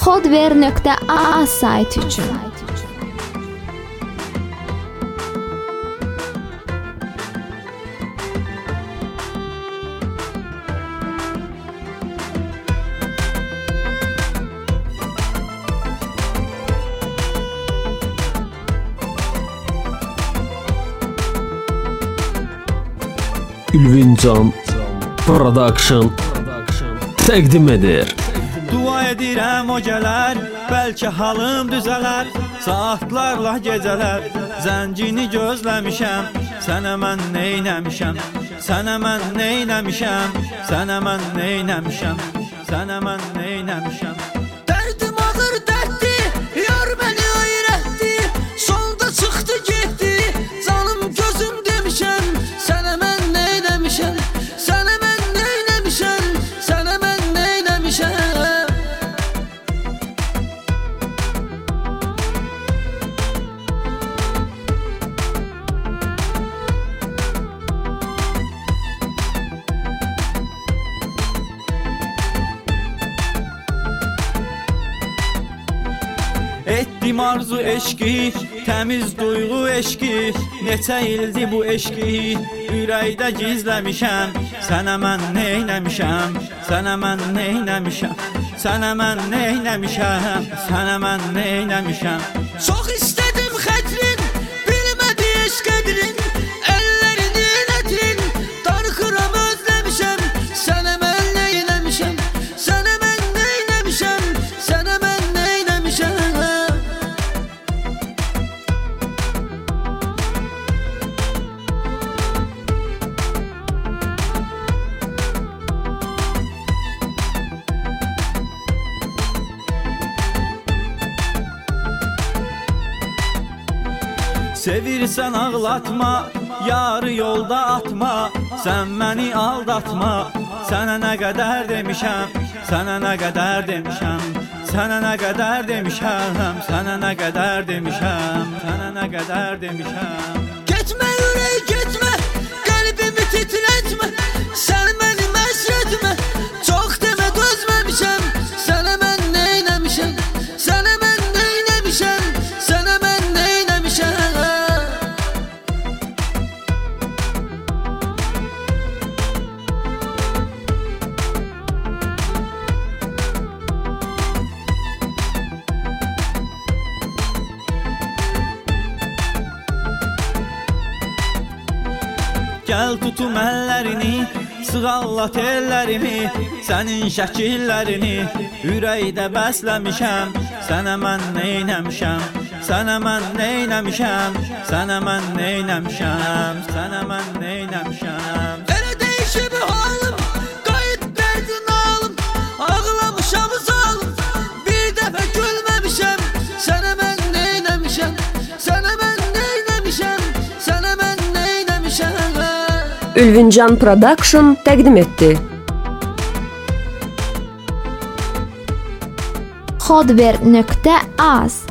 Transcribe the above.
Hardware.az sayti üçün. Ülvincan Production təqdim edir. Dua edirəm o gələr, bəlkə halım düzələr. Saatlarla gecələr, zəncini gözləmişəm. Sənə mən neynəmişəm, sənə mən neynəmişəm, sənə mən neynəmişəm, sənə mən neynəmişəm. Dərdim ağır dərddi, yar məni öyrətdi. Solda çıxdı getdi, canım gözüm demişəm. Sənə mən neynəmişəm, sənə mən neynəmişəm, sənə mən neynəmişəm. Etdim arzu eşki, təmiz duyğu eşki. Neçə ildi bu eşki, ürəkdə gizləmişəm. Sənə mən neynəmişəm, sənə mən neynəmişəm, sənə mən neynəmişəm, sənə mən neynəmişəm. Çox istədim xətrin, bilmədi eşq edrin. Əllərini elətrin, darıxıram özləmişəm. Sənə mən neynəmişəm, sənə mən neynəmişəm, sənə mən neynəmişəm. Sevirsən ağlatma, yarı yolda atma. Sən məni aldatma, sənə nə qədər demişəm, sənə nə qədər demişəm, sənə nə qədər demişəm, sənə nə qədər demişəm, sənə nə qədər demişəm. Getmə ürək getmə, qəlbimi titrətmə. Sən məni məşq etmə, çox demə dözməmişəm. Sənə mən neynəmişəm, sənə mən neynəmişəm, sənə mən neynəmişəm. Gəl tutum əllərini, sığallat ellərimi. Sənin şəkillərini ürəkdə bəsləmişəm. Sənə mən neynəmişəm, sənə mən neynəmişəm, sənə mən neynəmişəm, sənə mən neynəmişəm. Elə dəyişib halım, qayıt dərdin alım. Ağlamışam zalım, bir dəfə gülməmişəm. Sənə mən neynəmişəm, sənə mən neynəmişəm, sənə mən neynəmişəm. Ülvincan Production təqdim etdi. Hardware.az